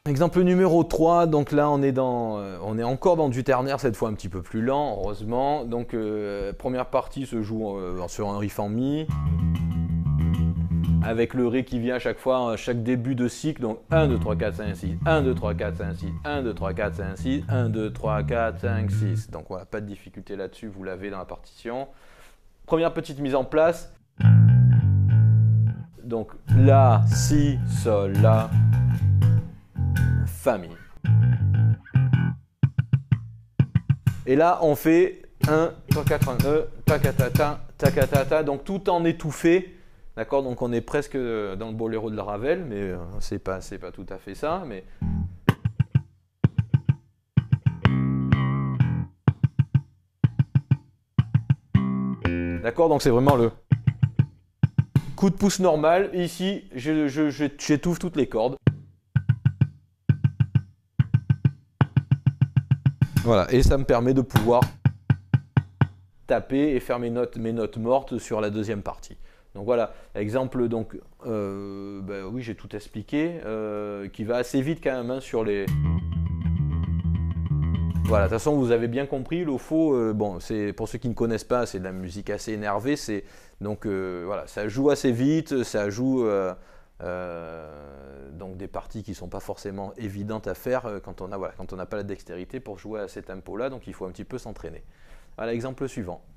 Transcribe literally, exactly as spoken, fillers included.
Exemple numéro trois, donc là on est, dans, euh, on est encore dans du ternaire, cette fois un petit peu plus lent, heureusement. Donc euh, première partie se joue euh, sur un riff en mi, avec le ré qui vient à chaque fois, à chaque début de cycle, donc un, deux, trois, quatre, cinq, six, un, deux, trois, quatre, cinq, six, un, deux, trois, quatre, cinq, six, un, deux, trois, quatre, cinq, six. Donc voilà, pas de difficulté là-dessus, vous l'avez dans la partition. Première petite mise en place. Donc La, Si, Sol, La, Fa, Mi. Et là, on fait un, trois, quatre, un, E, ta-ta-ta-ta, ta-ta-ta-ta, donc tout en étouffé. D'accord, donc on est presque dans le boléro de la Ravel, mais euh, c'est pas, c'est pas tout à fait ça. Mais... D'accord, donc c'est vraiment le coup de pouce normal. Ici, je, je, je, j'étouffe toutes les cordes. Voilà, et ça me permet de pouvoir taper et faire mes notes, mes notes mortes sur la deuxième partie. Donc voilà, exemple, donc, euh, ben oui, j'ai tout expliqué, euh, qui va assez vite quand même hein, sur les... Voilà, de toute façon, vous avez bien compris, le faux, euh, bon, c'est, pour ceux qui ne connaissent pas, c'est de la musique assez énervée, c'est, donc euh, voilà, ça joue assez vite, ça joue euh, euh, donc des parties qui ne sont pas forcément évidentes à faire quand on a, voilà, quand on n'a pas la dextérité pour jouer à ces tempos-là, donc il faut un petit peu s'entraîner. Voilà, exemple suivant.